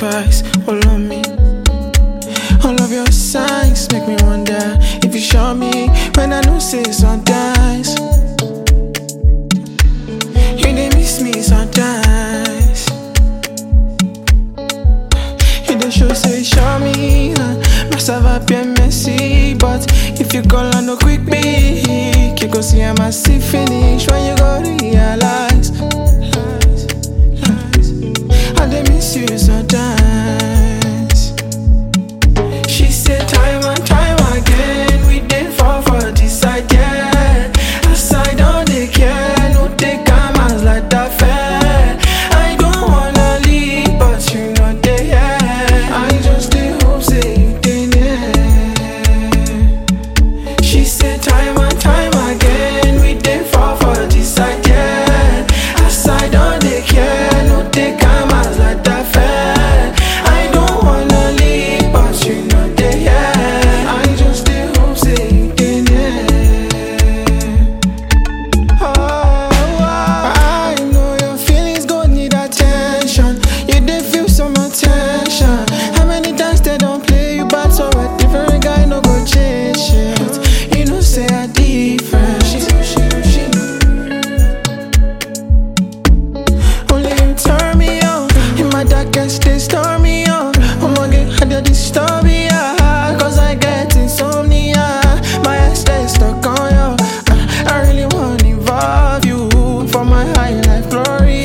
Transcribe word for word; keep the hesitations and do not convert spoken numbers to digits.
sacrifice all on me. All of your signs make me wonder if you show me when I know say sometimes you dey miss me sometimes. You dey show say show me uh, ça va bien messy, but if you call I no quick pick, you go see I'm a see finish when you go realize lies, lies. I dey miss you sometimes. She said time and time again we dey fall for this side, yeah. As I don't dey care, no take am as like that fair. I don't wanna leave, but you know they yeah. I just dey hope say you dey near. She said time and time again we dey fall for this side, yeah. As I don't dey care, no take am as like that fair. I don't wanna leave, but you know they yeah. I just dey hope say you dey near. Oh, I know your feelings gon' need attention. You dey feel some attention. How many times they don't play you back so a different guy no go change shit. You know say I different. She know, she know, she know. Only you turn me on. In my darkest days, turn me on. I'ma get harder to disturb me, yeah. Cause I get insomnia. My eyes stay stuck on you. I, I really wanna involve you for my high life glory.